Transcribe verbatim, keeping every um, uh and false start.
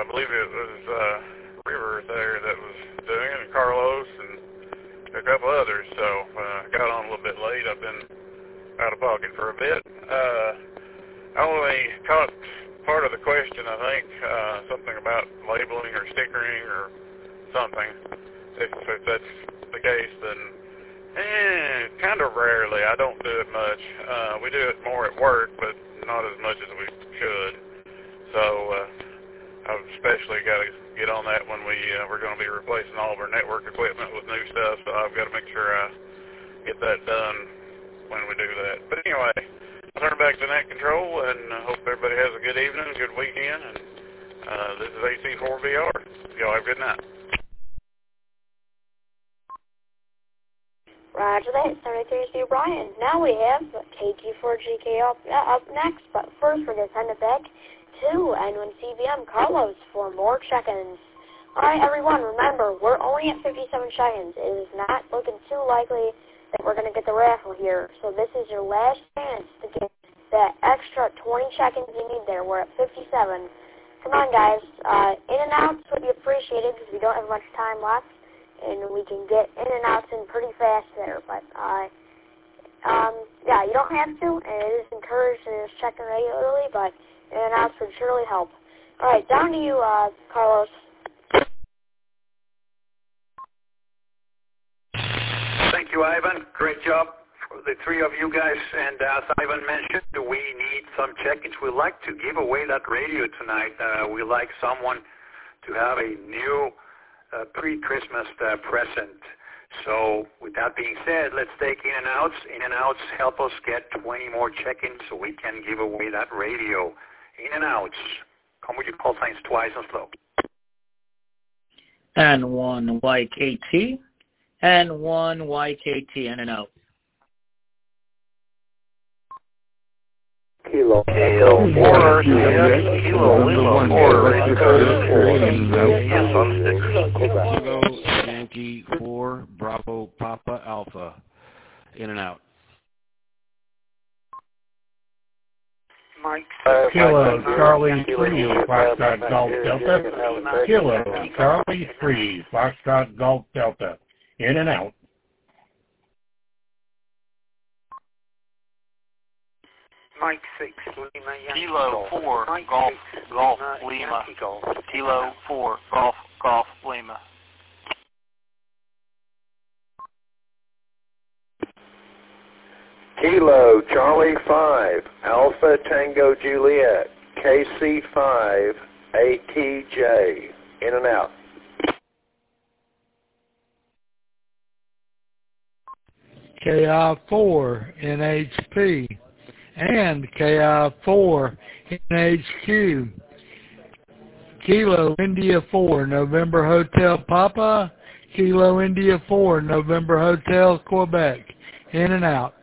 I believe it was uh, River there that was doing it, and Carlos and a couple others. So uh, got on a little bit late. I've been out of pocket for a bit. Uh, I only caught part of the question, I think, uh, something about labeling or stickering or something. If, if that's the case, then eh, kind of rarely. I don't do it much. Uh, we do it more at work, but not as much as we should. So uh, I've especially got to get on that when we, uh, we're going to be replacing all of our network equipment with new stuff, so I've got to make sure I get that done when we do that. But anyway, I'll turn back to Net Control, and I hope everybody has a good evening, good weekend, and uh, this is A C four V R. Y'all have a good night. Roger that, seventy-three C Brian. Now we have K Q four G K up, uh, up next, but first we're going to send it back to N one C B M Carlos for more check-ins. Alright everyone, remember, we're only at fifty-seven check-ins. It is not looking too likely that we're going to get the raffle here, so this is your last chance to get that extra twenty check-ins you need there. We're at fifty-seven. Come on guys, uh, in and outs would be appreciated because we don't have much time left. And we can get in and outs in pretty fast there. But, uh, um, yeah, you don't have to, and it is encouraged and it's checking regularly, but in and outs would surely help. All right, down to you, uh, Carlos. Thank you, Ivan. Great job for the three of you guys. And as Ivan mentioned, we need some check-ins. We'd like to give away that radio tonight. Uh, we'd like someone to have a new Uh, pre-Christmas uh, present. So with that being said, let's take in and outs. In and outs help us get twenty more check-ins so we can give away that radio. In and outs. Come with your call signs twice and slow. And one Y K T. And one Y K T in and out. Kilo. Kilo four. Kilo Lima four. Yes, on six. Kilo Yankee four. Bravo Papa Alpha. In and out. Mike. Kilo Charlie three. Foxtrot Golf Delta. Kilo Charlie three. Foxtrot Golf Delta. In and out. Mike six, Lima, Yankee Kilo four, Golf, Golf, Lima. Kilo four, Golf, Golf, Lima. Kilo Charlie five, Alpha Tango Juliet, K C five, A T J. In and out. K I four, N H P. And K I four N H Q. Kilo India four, November Hotel Papa. Kilo India four, November Hotel Quebec. In and out.